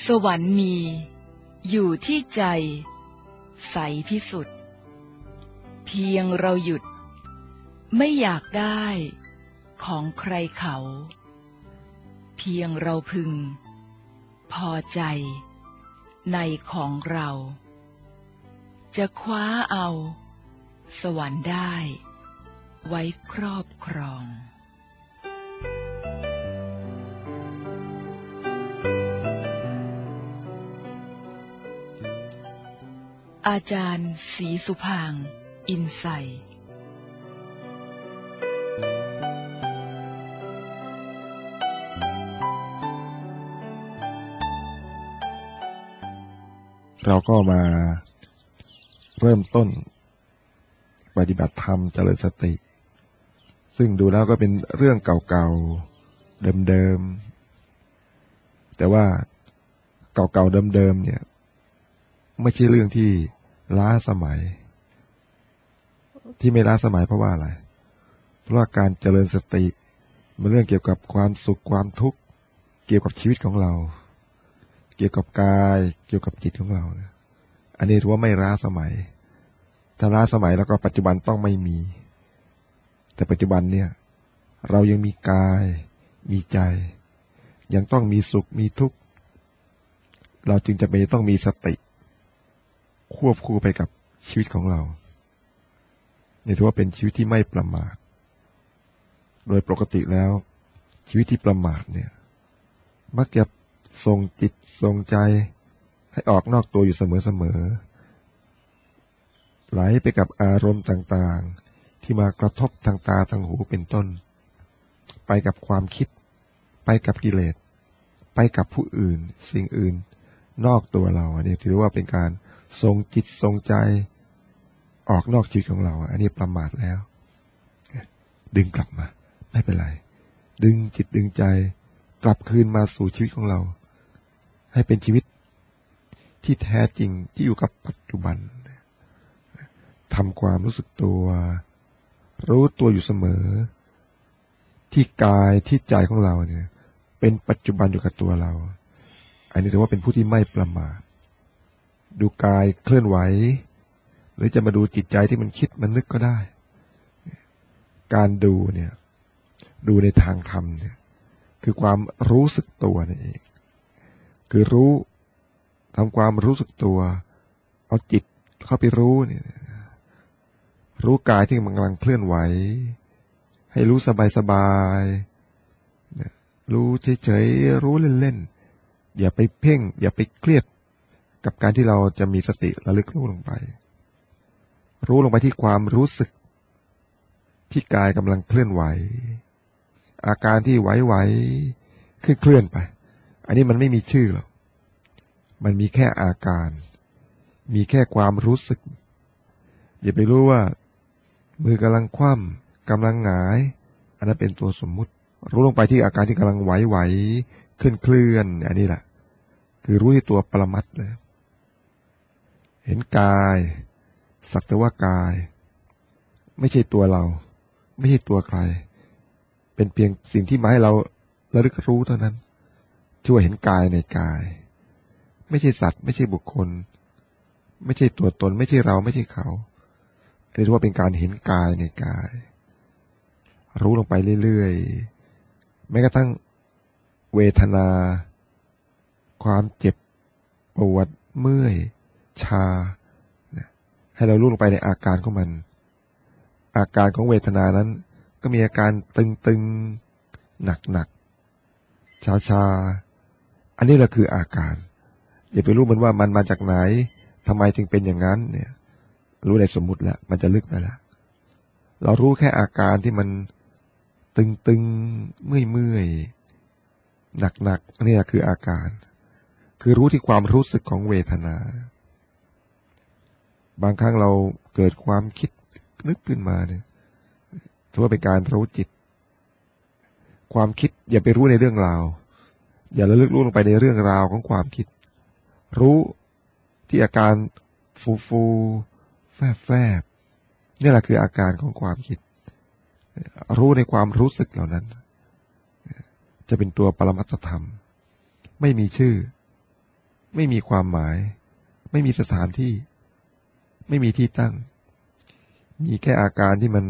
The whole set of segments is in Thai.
สวรรค์มีอยู่ที่ใจใสพิสุทธิ์เพียงเราหยุดไม่อยากได้ของใครเขาเพียงเราพึงพอใจในของเราจะคว้าเอาสวรรค์ได้ไว้ครอบครองอาจารย์ศรีสุภางค์อินไซย์เราก็มาเริ่มต้นปฏิบัติธรรมเจริญสติซึ่งดูแล้วก็เป็นเรื่องเก่าๆเดิมๆแต่ว่าเก่าๆเดิมๆเนี่ยไม่ใช่เรื่องที่ล้าสมัยที่ไม่ล้าสมัยเพราะว่าอะไรเพราะว่าการเจริญสติมันเรื่องเกี่ยวกับความสุขความทุกข์เกี่ยวกับชีวิตของเราเกี่ยวกับกายเกี่ยวกับจิตของเราอันนี้ถือว่าไม่ล้าสมัยถ้าล้าสมัยแล้วก็ปัจจุบันต้องไม่มีแต่ปัจจุบันเนี่ยเรายังมีกายมีใจยังต้องมีสุขมีทุกข์เราจึงจะต้องมีสติควบคู่ไปกับชีวิตของเรานี่ถือว่าเป็นชีวิตที่ไม่ประมาทโดยปกติแล้วชีวิตที่ประมาทเนี่ยมักจะส่งจิตส่งใจให้ออกนอกตัวอยู่เสมอๆไหลไปกับอารมณ์ต่างๆที่มากระทบทางตาทางหูเป็นต้นไปกับความคิดไปกับกิเลสไปกับผู้อื่นสิ่งอื่นนอกตัวเราอันนี้ถือว่าเป็นการส่งจิตส่งใจออกนอกชีวิตของเราอันนี้ประมาทแล้วดึงกลับมาไม่เป็นไรดึงจิตดึงใจกลับคืนมาสู่ชีวิตของเราให้เป็นชีวิตที่แท้จริงที่อยู่กับปัจจุบันทำความรู้สึกตัวรู้ตัวอยู่เสมอที่กายที่ใจของเราเนี่ยเป็นปัจจุบันอยู่กับตัวเราอันนี้ถือว่าเป็นผู้ที่ไม่ประมาทดูกายเคลื่อนไหวหรือจะมาดูจิตใจที่มันคิดมันนึกก็ได้การดูเนี่ยดูในทางธรรมเนี่ยคือความรู้สึกตัวนั่นเองคือรู้ทำความรู้สึกตัวเอาจิตเข้าไปรู้เนี่ยรู้กายที่มันกำลังเคลื่อนไหวให้รู้สบายๆรู้เฉยๆรู้เล่นๆอย่าไปเพ่งอย่าไปเครียดกับการที่เราจะมีสติระลึกรู้ลงไปที่ความรู้สึกที่กายกำลังเคลื่อนไหวอาการที่ไหวๆเคลื่อนไปอันนี้มันไม่มีชื่อหรอกมันมีแค่อาการมีแค่ความรู้สึกอย่าไปรู้ว่ามือกำลังคว่ำกำลังหงายอันนั้นเป็นตัวสมมุติรู้ลงไปที่อาการที่กำลังไหวๆเคลื่อนอันนี้แหละคือรู้ที่ตัวปรมัตถ์เลยเห็นกายสักแต่ว่ากายไม่ใช่ตัวเราไม่ใช่ตัวใครเป็นเพียงสิ่งที่มาให้เราระลึกรู้เท่านั้นช่วยเห็นกายในกายไม่ใช่สัตว์ไม่ใช่บุคคลไม่ใช่ตัวตนไม่ใช่เราไม่ใช่เขาเรียกว่าเป็นการเห็นกายในกายรู้ลงไปเรื่อยๆแม้กระทั่งเวทนาความเจ็บปวดเมื่อยชาให้เรารู้ลงไปในอาการของมันอาการของเวทนานั้นก็มีอาการตึงๆหนักๆชาอันนี้แหละคืออาการอย่าไปรู้มันว่ามันมาจากไหนทำไมจึงเป็นอย่างนั้นเนี่ยรู้ในสมมุติแล้วมันจะลึกไปแล้วเรารู้แค่อาการที่มันตึงๆเมื่อยๆหนักๆนี่คืออาการคือรู้ที่ความรู้สึกของเวทนาบางครั้งเราเกิดความคิดนึกขึ้นมาเนี่ยถือว่าเป็นการรู้จิตความคิดอย่าไปรู้ในเรื่องราวอย่าระลึกรู้ลงไปในเรื่องราวของความคิดรู้ที่อาการฟูแฟบนี่แหละคืออาการของความคิดรู้ในความรู้สึกเหล่านั้นจะเป็นตัวปรมัตถธรรมไม่มีชื่อไม่มีความหมายไม่มีสถานที่ไม่มีที่ตั้งมีแค่อาการที่มัน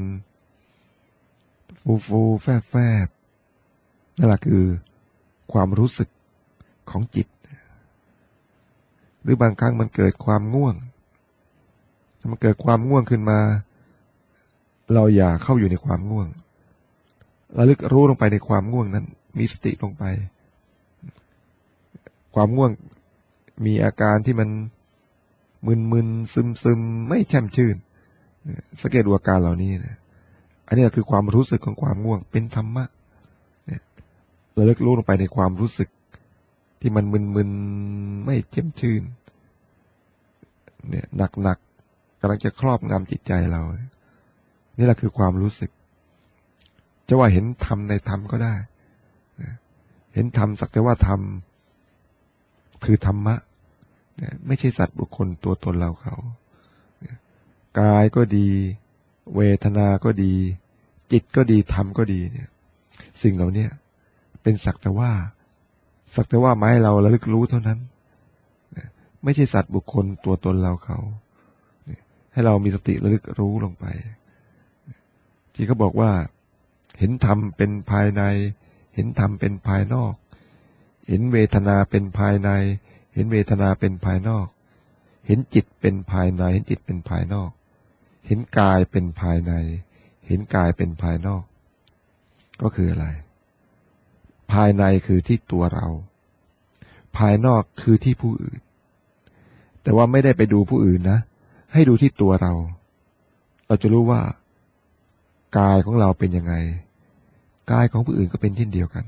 ฟูแฟบนั่นแหละคือความรู้สึกของจิตหรือบางครั้งมันเกิดความง่วงมันเกิดความง่วงขึ้นมาเราอย่าเข้าอยู่ในความง่วงระลึกรู้ลงไปในความง่วงนั้นมีสติลงไปความง่วงมีอาการที่มันมึนๆซึมๆไม่แช่มชื่นสังเกตดูอาการเหล่านี้นะอันนี้คือความรู้สึกของความง่วงเป็นธรรมะระลึกรู้ลงไปในความรู้สึกที่มันมึนๆไม่แช่มชื่นเนี่ยหนักๆกำลังจะครอบงำจิตใจเรานี่แหละคือความรู้สึกจะว่าเห็นธรรมในธรรมก็ได้เห็นธรรมสักแต่ว่าธรรมคือธรรมะไม่ใช่สัตว์บุคคลตัวตนเราเขากายก็ดีเวทนาก็ดีจิตก็ดีธรรมก็ดีเนี่ยสิ่งเหล่านี้เป็นสักแต่ว่าไม้เราระลึกรู้เท่านั้นไม่ใช่สัตว์บุคคลตัวตนเราเขาให้เรามีสติระลึกรู้ลงไปที่เขาบอกว่าเห็นธรรมเป็นภายในเห็นธรรมเป็นภายนอกเห็นเวทนาเป็นภายในเห็นเวทนาเป็นภายนอกเห็นจิตเป็นภายในเห็นจิตเป็นภายนอกเห็นกายเป็นภายในเห็นกายเป็นภายนอกก็คืออะไรภายในคือที่ตัวเราภายนอกคือที่ผู้อื่นแต่ว่าไม่ได้ไปดูผู้อื่นนะให้ดูที่ตัวเราจะรู้ว่ากายของเราเป็นยังไงกายของผู้อื่นก็เป็นเช่นเดียวกัน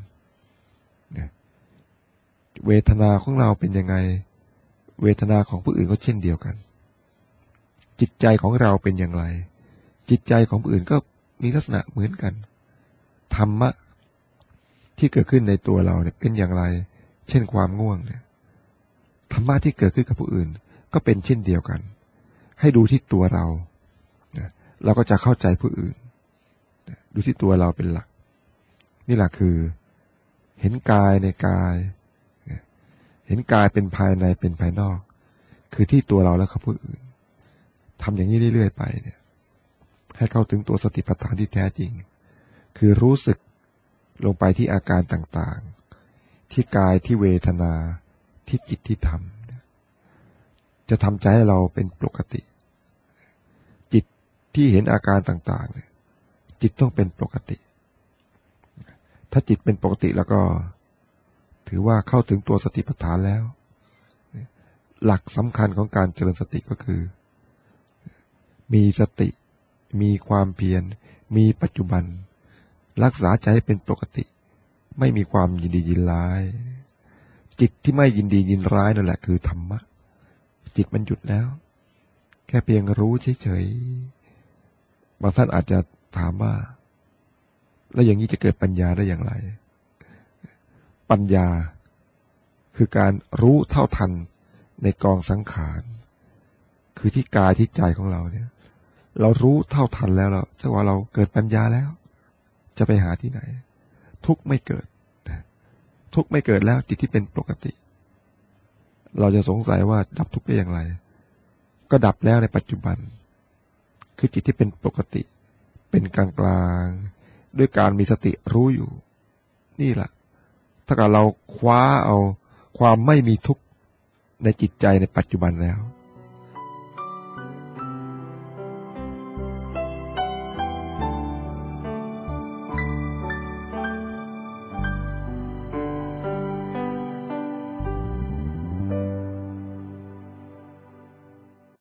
เวทนาของเราเป็นยังไงเวทนาของผู้อื่นก็เช่นเดียวกันจิตใจของเราเป็นอย่างไรจิตใจของผู้อื่นก็มีลักษณะเหมือนกันธรรมะที่เกิดขึ้นในตัวเราเนี่ยเป็นอย่างไรเช่นความง่วงเนี่ยธรรมะที่เกิดขึ้นกับผู้อื่นก็เป็นเช่นเดียวกันให้ดูที่ตัวเราเราก็จะเข้าใจผู้อื่นดูที่ตัวเราเป็นหลักนี่แหละคือเห็นกายในกายเห็นกายเป็นภายในเป็นภายนอกคือที่ตัวเราและผู้อื่นทำอย่างนี้เรื่อยๆไปเนี่ยให้เข้าถึงตัวสติปัฏฐานที่แท้จริงคือรู้สึกลงไปที่อาการต่างๆที่กายที่เวทนาที่จิตที่ธรรมจะทำใจให้เราเป็นปกติจิตที่เห็นอาการต่างๆจิตต้องเป็นปกติถ้าจิตเป็นปกติแล้วก็ถือว่าเข้าถึงตัวสติปัฏฐานแล้วหลักสำคัญของการเจริญสติก็คือมีสติมีความเพียรมีปัจจุบันรักษาใจให้เป็นปกติไม่มีความยินดียินร้ายจิตที่ไม่ยินดียินร้ายนั่นแหละคือธรรมะจิตมันหยุดแล้วแค่เพียงรู้เฉยๆบางท่านอาจจะถามว่าแล้วอย่างนี้จะเกิดปัญญาได้อย่างไรปัญญาคือการรู้เท่าทันในกองสังขารคือที่กายที่ใจของเราเนี่ยเรารู้เท่าทันแล้วเราจะว่าเราเกิดปัญญาแล้วจะไปหาที่ไหนทุกข์ไม่เกิดทุกข์ไม่เกิดแล้วจิตที่เป็นปกติเราจะสงสัยว่าดับทุกข์ได้อย่างไรก็ดับแล้วในปัจจุบันคือจิตที่เป็นปกติเป็นกลางๆด้วยการมีสติรู้อยู่นี่แหละถ้าเกิดเราคว้าเอาความไม่มีทุกข์ในจิตใจในปัจจุบันแล้ว